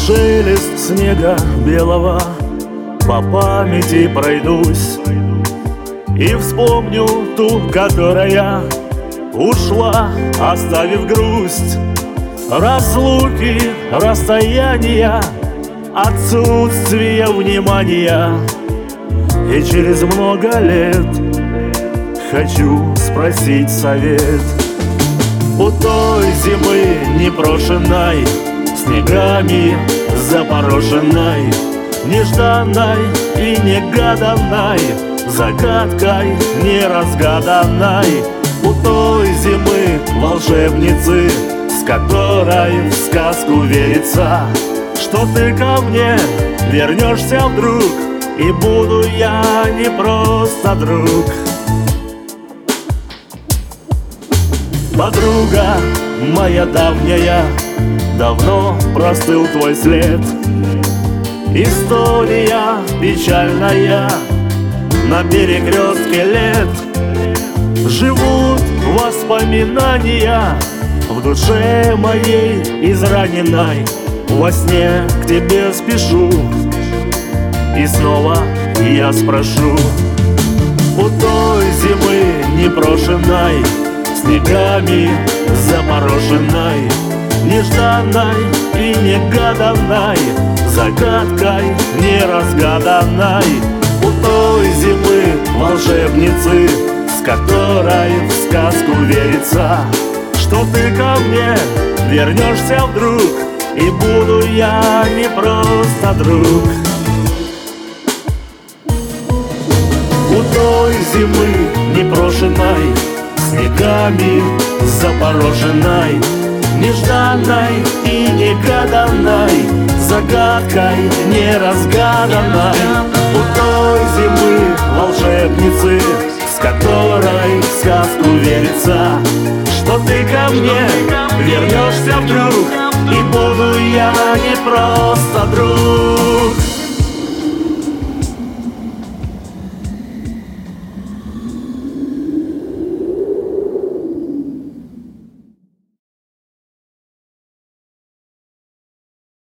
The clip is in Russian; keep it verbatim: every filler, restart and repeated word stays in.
шелест снега белого по памяти пройдусь и вспомню ту, которая ушла, оставив грусть. Разлуки, расстояния, отсутствие внимания. И через много лет хочу спросить совет у той зимы непрошенной, снегами запорошенной, нежданной и негаданной, загадкой неразгаданной. У той зимы волшебницы, с которой в сказку верится, что ты ко мне вернешься вдруг, и буду я не просто друг. Подруга моя давняя, давно простыл твой след. История печальная на перекрестке лет. Живут воспоминания в душе моей израненной. Во сне к тебе спешу, и снова я спрошу у той зимы непрошенной, снегами запорошенной, нежданной и негаданной, загадкой неразгаданной. У той зимы волшебницы, с которой в сказку верится, что ты ко мне вернешься вдруг, и буду я не просто друг. У той зимы непрошенной, снегами запорошенной, нежданной и негаданной, загадкой неразгаданной. У той зимы волшебницы, с которой в сказку верится, что ты ко мне вернешься вдруг, и буду я не просто друг.